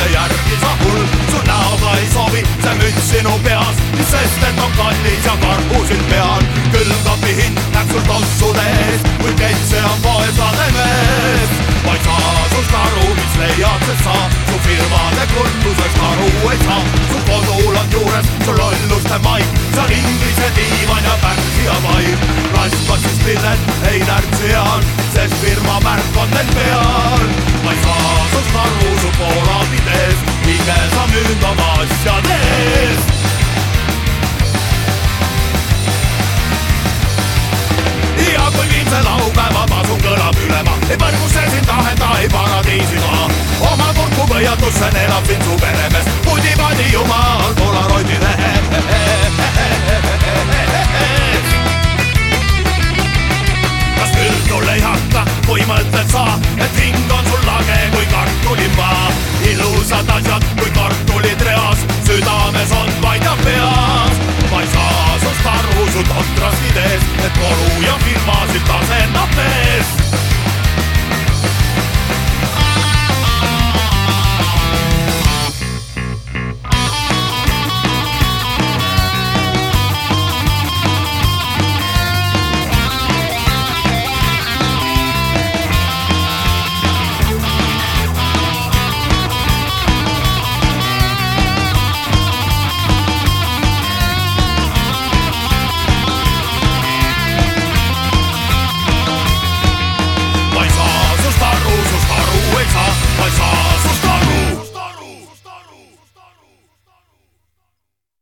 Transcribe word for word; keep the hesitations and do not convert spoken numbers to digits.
mille järgi sa hull. Su näoga ei sobi see müts sinu peas, sest et on kallis ja karbusid peal. Külmkapi hind näeb sul tossude ees, kui ketse on poesade mees. Ma ei saa sust aru, mis leiad, sest sa su firmade kurtusest aru ei saa. Su kodul on juures su lolluste maik, seal inglise diivan ja pärsi ja vaim. Raskad siis lilled ei närtsian, sest firma märk on neil peal. Ma ei saa sust aru su poolabitees, minge sa nüüd oma asjades. Ja kui viimse laupäeva pasun kõlab ülema, ei põrguse siin taheta, ei paradiisi maa. Oma kurku põiatussen elab siin su peremees, pudi-padi jumal.